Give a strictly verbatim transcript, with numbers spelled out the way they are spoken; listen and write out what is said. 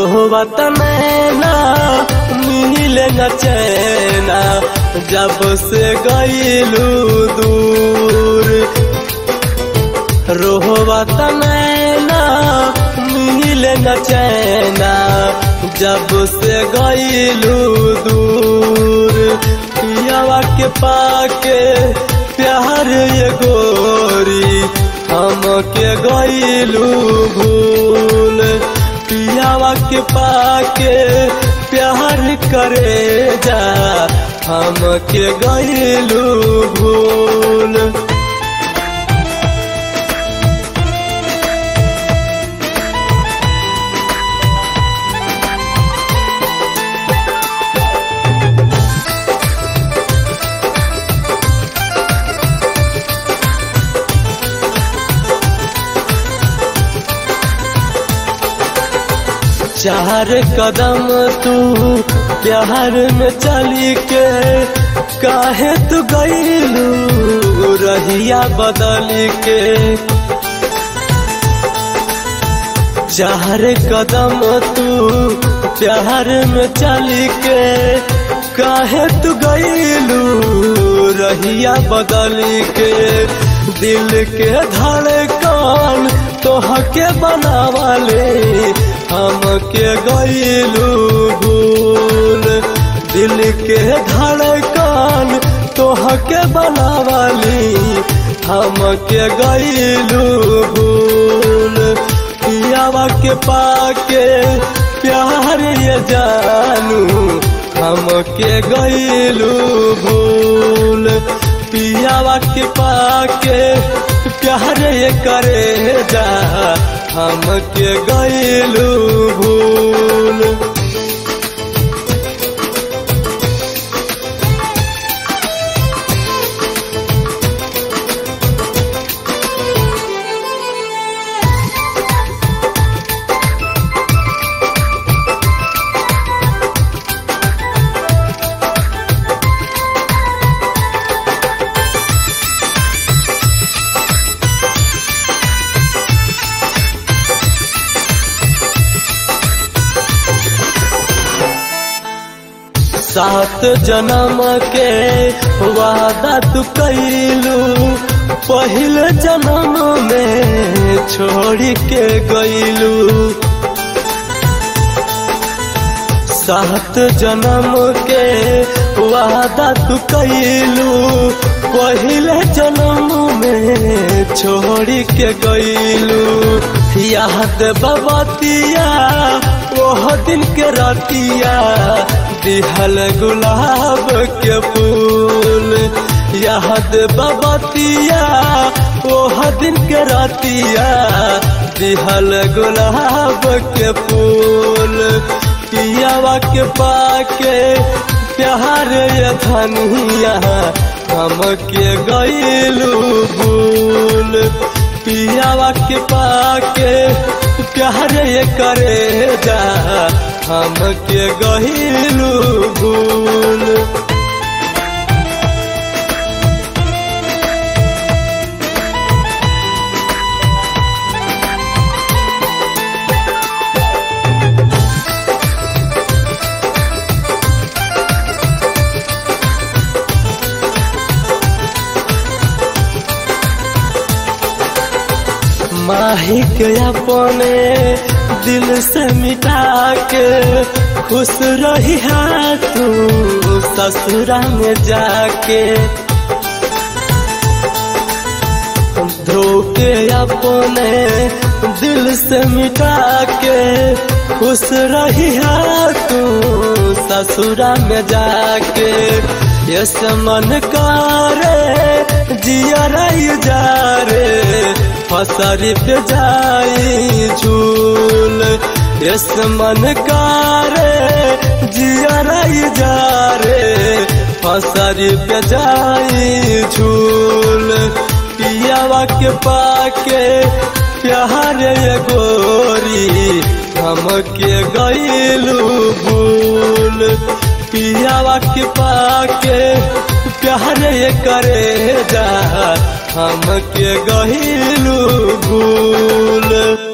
रोहबत नैना मिले न चैना जब से गईलू दूर। रोहबत नैना मिले न चैना जब से गईलू दूर। पियावा के पाके प्यार ये गोरी हम के गईलू भूल। पियावा के पाके प्यार करे जा हम के गईलू भूल। चार कदम तू प्यार में चली के काहे तू गईलू रहिया बदल के। चार कदम तू प्यार में चली के काहे तू गईलू रहिया बदल के। दिल के धड़कन तोहके बनावाले हम के गईलू भूल। दिल के धड़कन तोहके बनावाली हम के गईलू भूल। पियावा के पाके प्यार ये जानू हम के गईलू भूल। पियावा के पाके प्यार ये करे जा हम के गईलू भूल। सात जन्म के वादा तू कईलू पहले जन्म में छोड़ के गईलू। सात जन्म के वादा तू कईलू पहले जन्म में छोड़ के गईलू। याद बबतिया ओह दिन के रातिया दिहल गुलाब के फूल। याद बबतिया ओह दिन के रातिया दिहल गुलाब के फूल। पियावा के पाके प्यार ये धनिया हम के गईलू भूल। पियावा के पाके प्यार ये करे जा हम के गईलू भूल। माही के अपने दिल से मिटा के खुश रही है तू ससुरा में जाके। ध्रुव के अपने दिल से मिटा के खुश रही है तू ससुरा में जाके। यस मन करे जिया रही जा रे फसरी पे जाई झूल। यस मन करे जिया रही जा रे फसरी पे जाई झूल। पियावा के पाके प्यार ये गोरी हम के गईलू भूल। पियावा के पाके प्यार ये करे जा हम के गईलू भूल।